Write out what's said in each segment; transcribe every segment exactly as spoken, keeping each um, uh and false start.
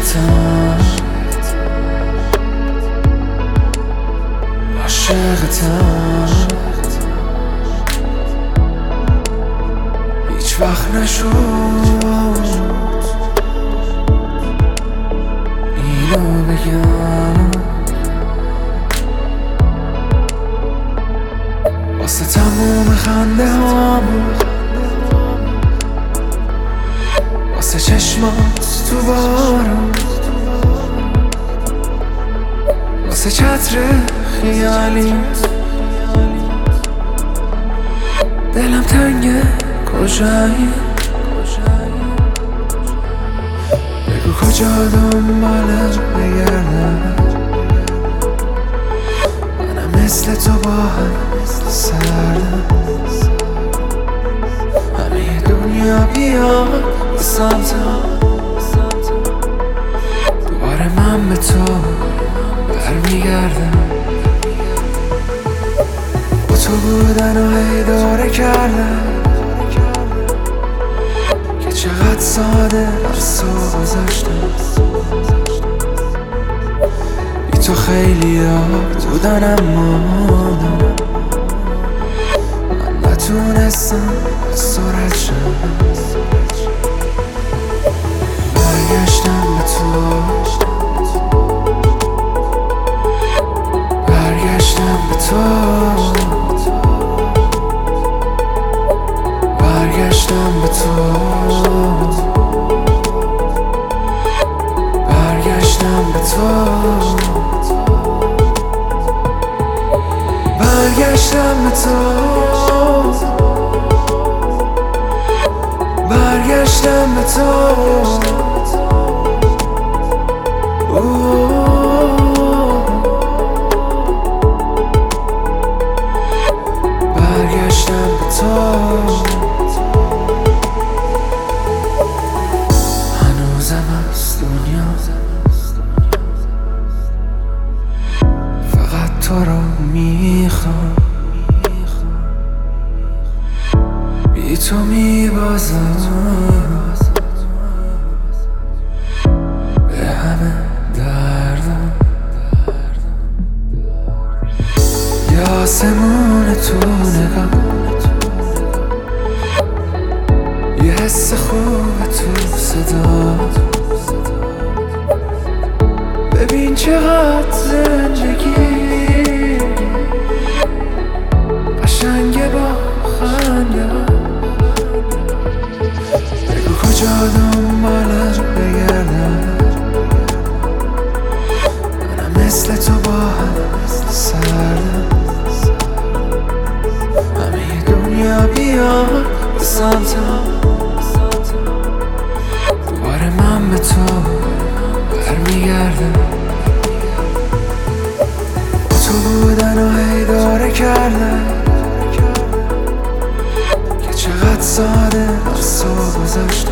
عاشقتم عاشقتم هیچ وقت نشد اینو بگم واسه تموم خنده هام، واسه چشمات تو بارم، واسه چتر خیالیت دلم تنگه کجایی، بگو کجا دنبالت بگردم، منم مثل تو با هم سردم، همه دنیا بیاد به سمتم، دوباره من به تو برمیگردم، با تو بودن و هی داره کردم که چقدر ساده از تو گذاشتم، بی تو خیلی ها بودن اما من نتونستم سرعت شم، برگشتم به تو، برگشتم به تو، برگشتم به تو، برگشتم به تو، برگشتم به تو، برگشتم به تو. برگشتم به تو، هنوزم از دنیا فقط تو رو میخوام، بی تو میبازم به همه دردم، یا آسمون تو نگاه، یه حس خوب تو صدا، ببین چقدر زندگی قشنگه با خنده، بگو کجا دنبالت بگردم، منم مثل تو با هم سردم، همه دنیا بیاد به سمتم، دوباره من به تو برمیگردم، با تو بودن و هی داره کردم که چقدر ساده از تو گذاشتم،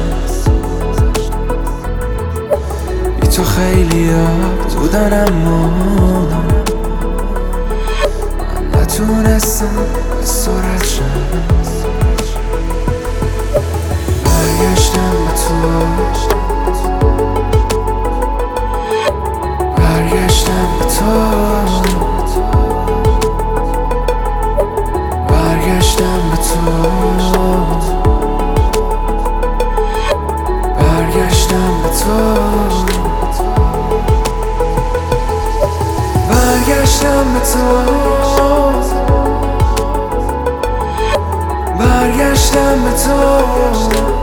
بی تو خیلی ها بودن اما من نتونستم سرعت شم، برگشتم به تو، برگشتم به تو، برگشتم به تو، برگشتم به تو، برگشتم به تو، برگشتم به تو.